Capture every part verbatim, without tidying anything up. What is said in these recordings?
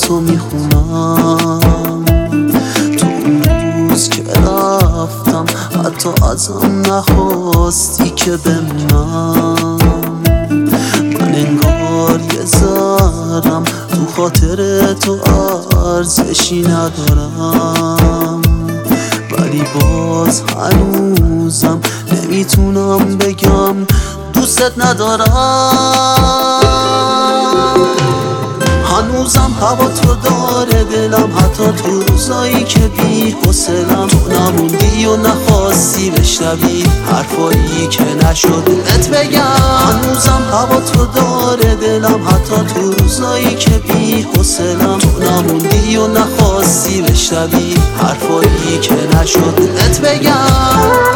تو میخونم. تو اون روز که رفتم حتی ازم نخواستی که بمونم. من انگار یه ذرم تو خاطر تو ارزشی ندارم، ولی باز هنوزم نمیتونم بگم دوستت ندارم. هنوزم هوا تو داره دلم، حتی تو روزایی که بی حوصله‌ام. تو نموندی و نخواستی بشنوی حرفایی که نشد بهت بگم. هنوزم هوا تو داره دلم، حتی تو روزایی که بی حوصله‌ام. تو نموندی و نخواستی بشنوی حرفایی که نشد بهت بگم.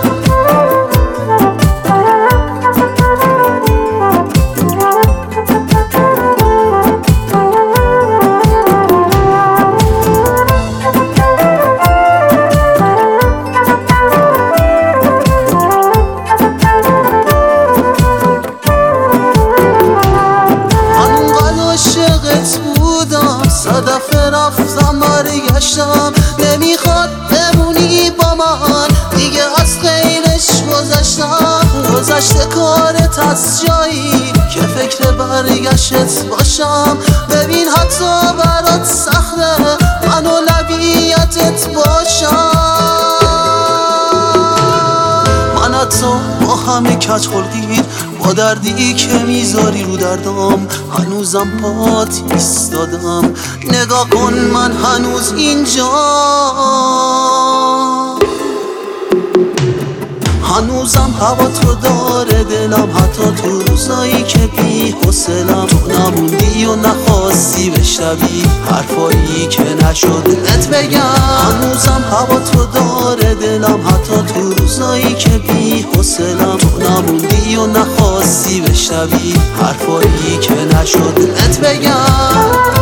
صدف رفتم برگشتم، نمیخواد بمونی با من دیگه، از غیرش گذشتم. گذشته کارت از جایی که فکر برگشت باشم. ببین حتی برات سخته من اولویتت باشم. من حتی با همه کج خلقی با دردی که میذاری رو دردم هنوزم پات ایستادم. نگاه کن من هنوز اینجا، هنوزم هوا تو داره دلم، حتی تو روزایی که بی حوصله‌ام. تو نموندی و نخواستی بشنوی حرفایی که نشد بهت بگم. هنوزم هوا تو داره دلم، حتی تو روزایی که بی حوصله‌ام. تو نموندی و نخواستی بشنوی حرفایی که نشد بهت بگم.